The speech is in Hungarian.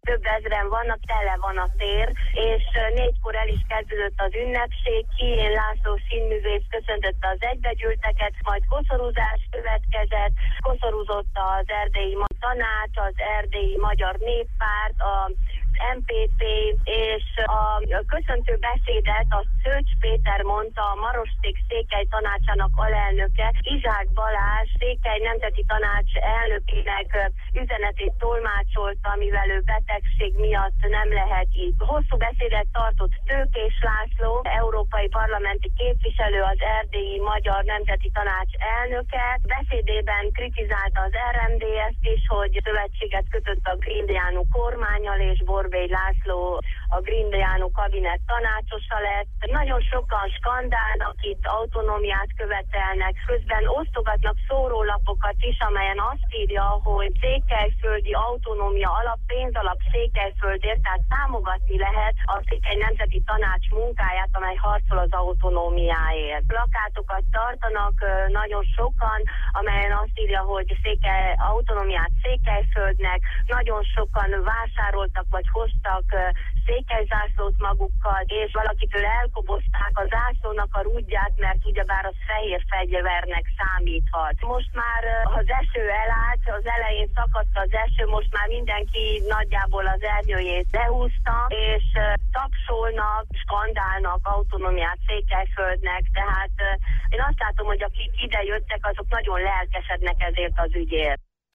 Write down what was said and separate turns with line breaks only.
több ezren vannak, tele van a tér, és 4-kor el is kezdődött az ünnepség, Kijén László színművész köszöntötte az egybegyűlteket, majd koszorúzás következett, koszorúzott az erdélyi tanács, az erdélyi magyar néppárt, a MPT, és a köszöntő beszédet a Szőcs Péter mondta, a Marosszék székely tanácsának alelnöke, Izsák Balázs székely nemzeti tanács elnökének üzenetét tolmácsolta, mivel ő betegség miatt nem lehet itt. Hosszú beszédet tartott Tőkés László, európai parlamenti képviselő, az erdélyi magyar nemzeti tanács elnöke. Beszédében kritizálta az RMDS-t is, hogy szövetséget kötött a Grindeanu kormánnyal, és Borbély László a Grindeanu kabinet tanácsosa lett. Nagyon sokan skandálnak, itt autonómiát követelnek, közben osztogatnak szórólapokat is, amelyen azt írja, hogy székelyföldi autonómia alap, pénzalap Székelyföldért, tehát támogatni lehet a Székely Nemzeti Tanács munkáját, amely harcol az autonómiáért. Plakátokat tartanak nagyon sokan, amelyen azt írja, hogy autonómiát Székelyföldnek, nagyon sokan vásároltak vagy hoztak székelyzászlót magukkal, és valakitől elkobozták a zászlónak a rúdját, mert ugyebár az fehér fegyvernek számíthat. Most már az eső elállt, az elején szakadt az eső, most már mindenki nagyjából az ernyőjét lehúzta, és tapsolnak, skandálnak autonómiát Székelyföldnek, tehát én azt látom, hogy akik ide jöttek, azok nagyon lelkesednek ezért az ügyért.